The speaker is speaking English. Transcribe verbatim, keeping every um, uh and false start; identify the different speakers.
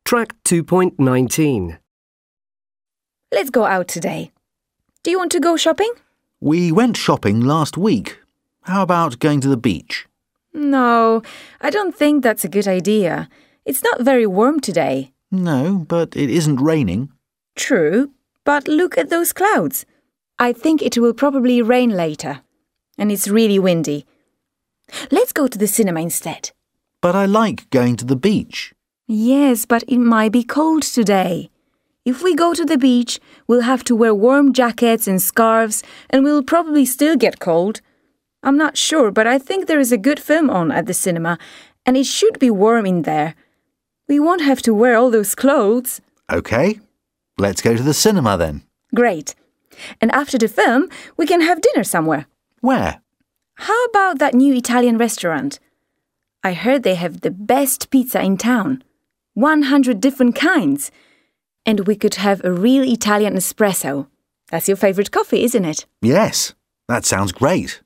Speaker 1: Track two point nineteen.
Speaker 2: Let's go out today. Do you want to go shopping?
Speaker 3: We went shopping last week. How about going to the beach?
Speaker 2: No, I don't think that's a good idea. It's not very warm today.
Speaker 3: No, but it isn't raining.
Speaker 2: True, but look at those clouds. I think it will probably rain later. And it's really windy. Let's go to the cinema instead.
Speaker 3: But I like going to the beach.
Speaker 2: Yes, but it might be cold today. If we go to the beach, we'll have to wear warm jackets and scarves, and we'll probably still get cold. I'm not sure, but I think there is a good film on at the cinema, and it should be warm in there. We won't have to wear all those clothes.
Speaker 3: OK, let's go to the cinema then.
Speaker 2: Great. And after the film, we can have dinner somewhere.
Speaker 3: Where?
Speaker 2: How about that new Italian restaurant? I heard they have the best pizza in town. one hundred different kinds. And we could have a real Italian espresso. That's your favourite coffee, isn't it?
Speaker 3: Yes, that sounds great.